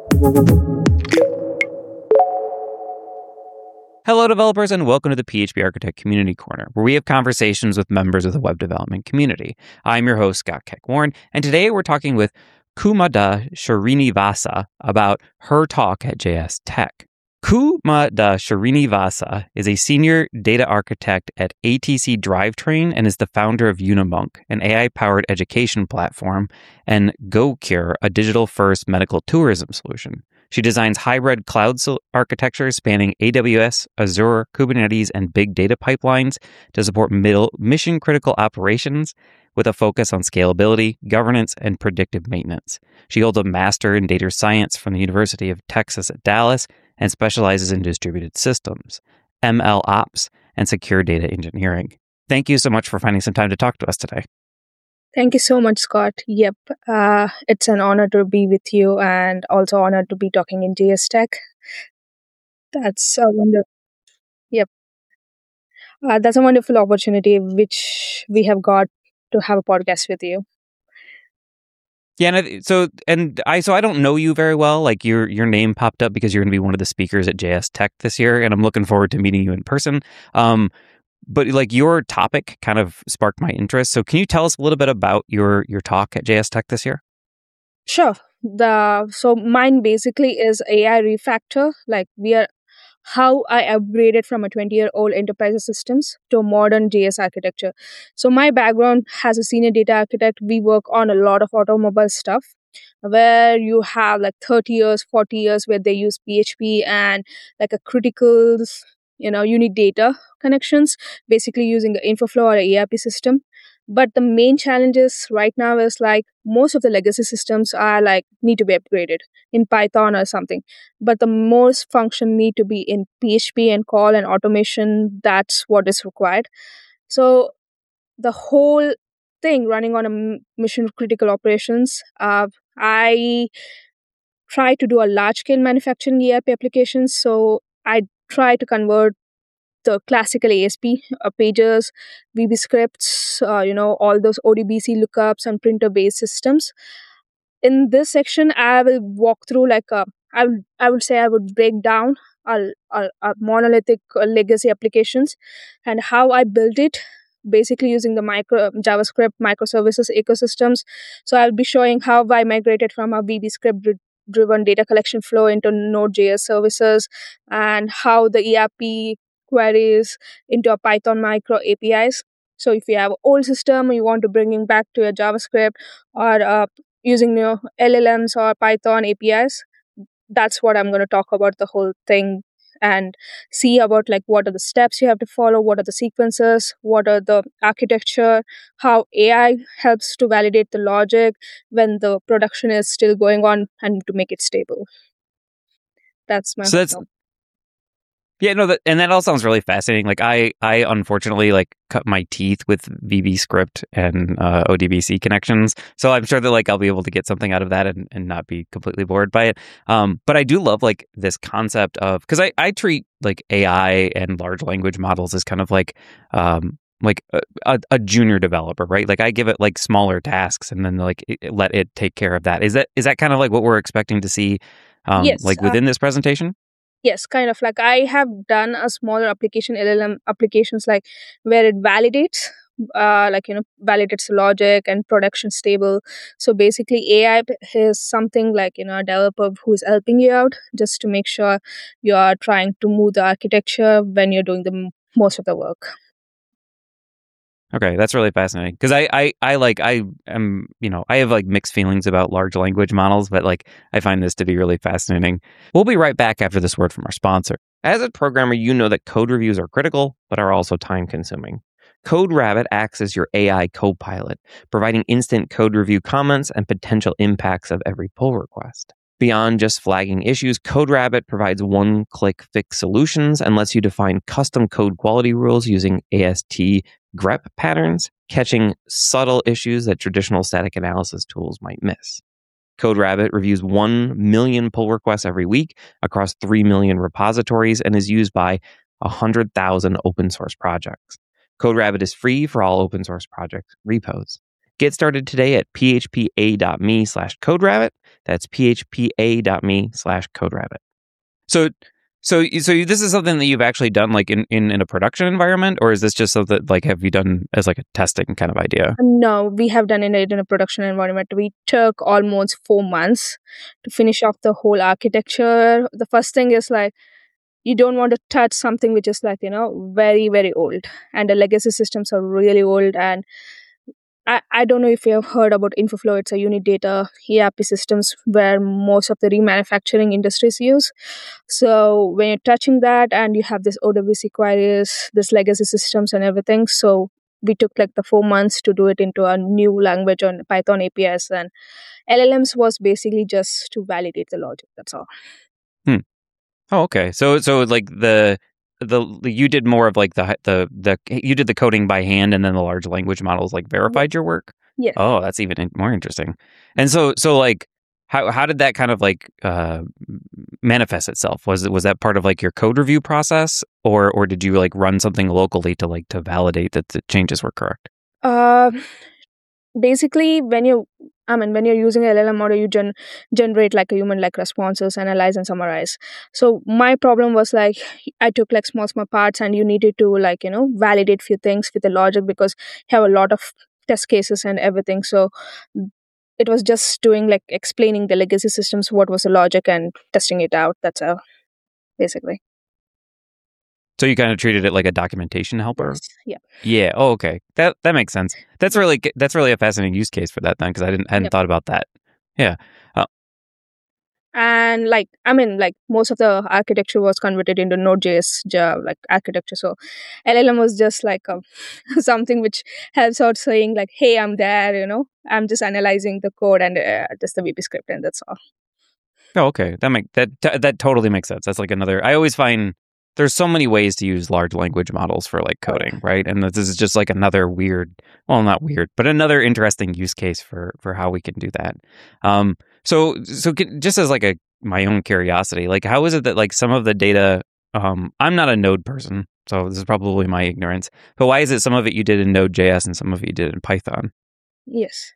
Hello, developers, and welcome to the PHP Architect Community Corner, where we have conversations with members of the web development community. I'm your host, Scott Keck-Warren, and today we're talking with Kumada Srinivasa about her talk at JS Tech. Kumada Srinivasa is a senior data architect at ATC Drivetrain and is the founder of Unimonk, an AI-powered education platform, and GoCure, a digital-first medical tourism solution. She designs hybrid cloud architecture spanning AWS, Azure, Kubernetes, and big data pipelines to support mission-critical operations with a focus on scalability, governance, and predictive maintenance. She holds a master in data science from the University of Texas at Dallas and specializes in distributed systems, ML ops, and secure data engineering. Thank you so much for finding some time to talk to us today. Thank you so much, Scott. Yep, it's an honor to be with you and also honored to be talking in JS Tech. That's a that's a wonderful opportunity which we have got to have a podcast with you. Yeah, and I don't know you very well. Like your name popped up because you're going to be one of the speakers at JS Tech this year, and I'm looking forward to meeting you in person. But like your topic kind of sparked my interest. So can you tell us a little bit about your talk at JS Tech this year? Sure. So mine basically is AI refactor. Like how I upgraded from a 20-year-old enterprise systems to modern JS architecture. So my background as a senior data architect, we work on a lot of automobile stuff where you have like 30 years, 40 years where they use PHP and like a critical, unit data connections, basically using the InfoFlow or ERP system. But the main challenges right now is like most of the legacy systems are like need to be upgraded in Python or something. But the most function need to be in PHP and call and automation. That's what is required. So the whole thing running on a mission critical operations, I try to do a large scale manufacturing ERP applications. So I try to convert the classical ASP pages, VB scripts, all those ODBC lookups and printer based systems. In this section, I will walk through I would say I would break down a monolithic legacy applications and how I built it, basically using the JavaScript microservices ecosystems. So I'll be showing how I migrated from a VB script driven data collection flow into Node.js services and how the ERP queries into a Python micro APIs. So if you have an old system, you want to bring it back to a JavaScript or using LLMs or Python APIs, that's what I'm going to talk about the whole thing and see about like what are the steps you have to follow, what are the sequences, what are the architecture, how AI helps to validate the logic when the production is still going on and to make it stable. That's my Yeah, no, that all sounds really fascinating. Like I unfortunately cut my teeth with VB script and ODBC connections, so I'm sure that I'll be able to get something out of that and not be completely bored by it. But I do love this concept of, because I treat AI and large language models as kind of a junior developer, right? Like I give it smaller tasks and then let it take care of that. Is that kind of what we're expecting to see yes, within this presentation? Yes, kind of I have done a smaller application, LLM applications, where it validates, validates logic and production stable. So basically, AI is something a developer who's helping you out just to make sure you are trying to move the architecture when you're doing the most of the work. Okay, that's really fascinating because I have mixed feelings about large language models, but I find this to be really fascinating. We'll be right back after this word from our sponsor. As a programmer, you know that code reviews are critical, but are also time consuming. CodeRabbit acts as your AI co-pilot, providing instant code review comments and potential impacts of every pull request. Beyond just flagging issues, CodeRabbit provides one-click fix solutions and lets you define custom code quality rules using AST grep patterns, catching subtle issues that traditional static analysis tools might miss. CodeRabbit reviews 1 million pull requests every week across 3 million repositories and is used by 100,000 open source projects. CodeRabbit is free for all open source project repos. Get started today at phpa.me/coderabbit. That's phpa.me/coderabbit. So this is something that you've actually done like in a production environment, or is this just something like have you done as like a testing kind of idea? No, we have done it in a production environment. We took almost 4 months to finish off the whole architecture. The first thing is like you don't want to touch something which is like, very, very old. And the legacy systems are really old. And I don't know if you have heard about Infoflow. It's a unit data ERP systems where most of the remanufacturing industries use. So when you're touching that and you have this OWC queries, this legacy systems and everything. So we took like the 4 months to do it into a new language on Python APIs, and LLMs was basically just to validate the logic. That's all. Oh, okay. So like the you did more of like the you did the coding by hand, and then the large language models like verified your work. Yes. Oh, that's even more interesting. And so like how did that kind of like manifest itself? Was that part of like your code review process, or did you like run something locally to validate that the changes were correct? Basically when you're using LLM model, you generate like a human like responses, analyze and summarize. So my problem was like I took like small parts, and you needed to like validate few things with the logic, because you have a lot of test cases and everything. So it was just doing like explaining the legacy systems, what was the logic, and testing it out. That's how basically. So you kind of treated it like a documentation helper? Yes. Yeah. Yeah. Oh, okay. That makes sense. That's really a fascinating use case for that then, because I hadn't thought about that. Yeah. And like most of the architecture was converted into Node.js like architecture. So LLM was just like something which helps out saying like, hey, I'm there, I'm just analyzing the code and just the VB script, and that's all. Oh, okay. That totally makes sense. That's like another. I always find there's so many ways to use large language models for like coding, right? And this is just like another not weird, but another interesting use case for how we can do that. So just as like my own curiosity, like how is it that like some of the data, I'm not a Node person, so this is probably my ignorance, but why is it some of it you did in Node.js and some of it you did in Python? Yes.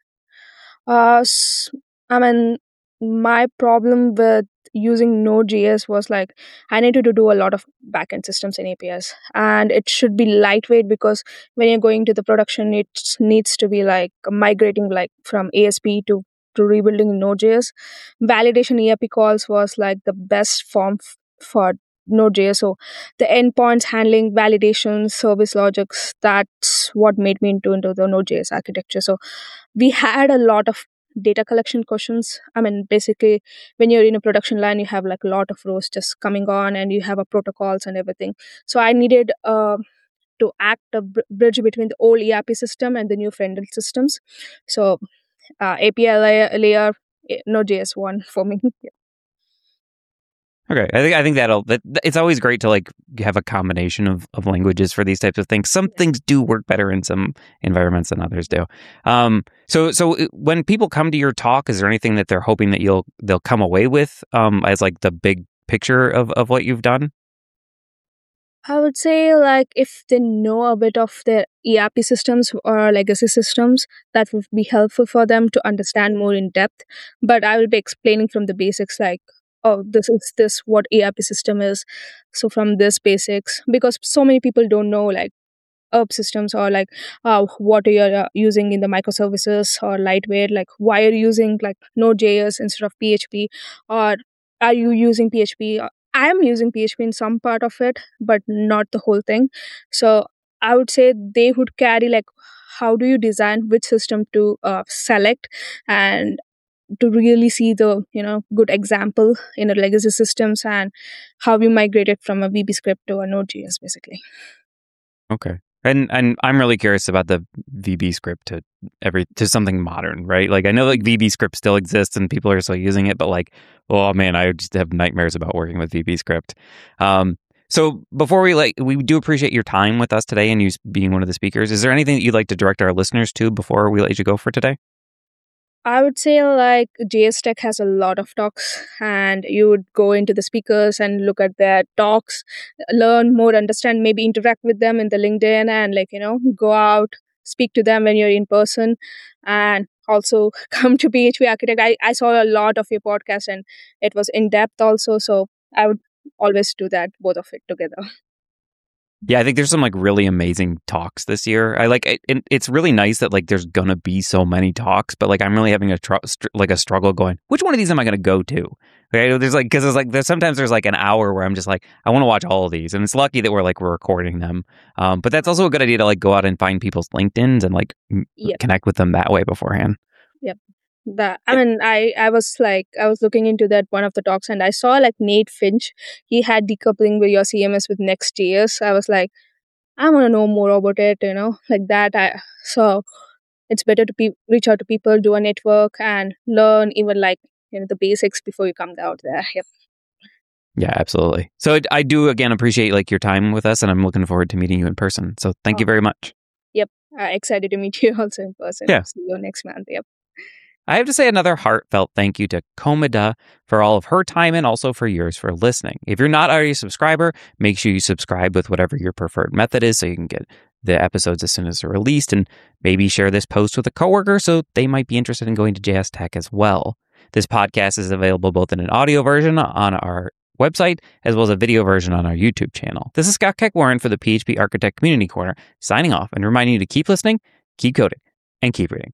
My problem with using Node.js was like I needed to do a lot of backend systems and APIs, and it should be lightweight, because when you're going to the production, it needs to be like migrating like from ASP to rebuilding in Node.js. Validation ERP calls was like the best form for Node.js. So the endpoints handling validation, service logics, that's what made me into the Node.js architecture. So we had a lot of data collection questions. Basically, when you're in a production line, you have like a lot of rows just coming on, and you have a protocols and everything. So I needed to act a bridge between the old ERP system and the new front-end systems. So API layer Node.js one for me. Yeah. Okay, I think that it's always great to like have a combination of languages for these types of things. Some things do work better in some environments than others do. So when people come to your talk, is there anything that they're hoping that they'll come away with as like the big picture of what you've done? I would say like if they know a bit of their ERP systems or legacy systems, that would be helpful for them to understand more in depth. But I will be explaining from the basics, like, oh, this is this what ERP system is. So from this basics, because so many people don't know like ERP systems, or like what you are using in the microservices or lightweight, like why are you using like Node.js instead of PHP, or are you using PHP? I am using PHP in some part of it, but not the whole thing. So I would say they would carry like how do you design which system to select, and to really see the good example in a legacy systems, and how you migrated from a VB script to a Node.js basically. Okay. And I'm really curious about the VB script to something modern, right? Like I know like VB script still exists and people are still using it, but like, oh man, I just have nightmares about working with VB script. So before we do appreciate your time with us today and you being one of the speakers. Is there anything that you'd like to direct our listeners to before we let you go for today? I would say like JS Tech has a lot of talks, and you would go into the speakers and look at their talks, learn more, understand, maybe interact with them in the LinkedIn, and like go out, speak to them when you're in person, and also come to PHP Architect. I saw a lot of your podcast and it was in depth also. So I would always do that, both of it together. Yeah, I think there's some like really amazing talks this year. I like it. It's really nice that like there's gonna be so many talks, but like I'm really having a struggle going. Which one of these am I gonna go to? Okay, there's like because sometimes there's like an hour where I'm just like I want to watch all of these, and it's lucky that we're recording them. But that's also a good idea to like go out and find people's LinkedIn's and like Yep. connect with them that way beforehand. Yep. I was looking into that one of the talks, and I saw like Nate Finch. He had decoupling with your CMS with Next.js. I was like, I want to know more about it, like that. So it's better to reach out to people, do a network, and learn even like the basics before you come out there. Yep. Yeah, absolutely. So I do again appreciate like your time with us, and I'm looking forward to meeting you in person. So thank you very much. Yep. Excited to meet you also in person. Yeah. See you next month. Yep. I have to say another heartfelt thank you to Komada for all of her time and also for yours for listening. If you're not already a subscriber, make sure you subscribe with whatever your preferred method is so you can get the episodes as soon as they're released, and maybe share this post with a coworker so they might be interested in going to JS Tech as well. This podcast is available both in an audio version on our website as well as a video version on our YouTube channel. This is Scott Keck-Warren for the PHP Architect Community Corner, signing off and reminding you to keep listening, keep coding, and keep reading.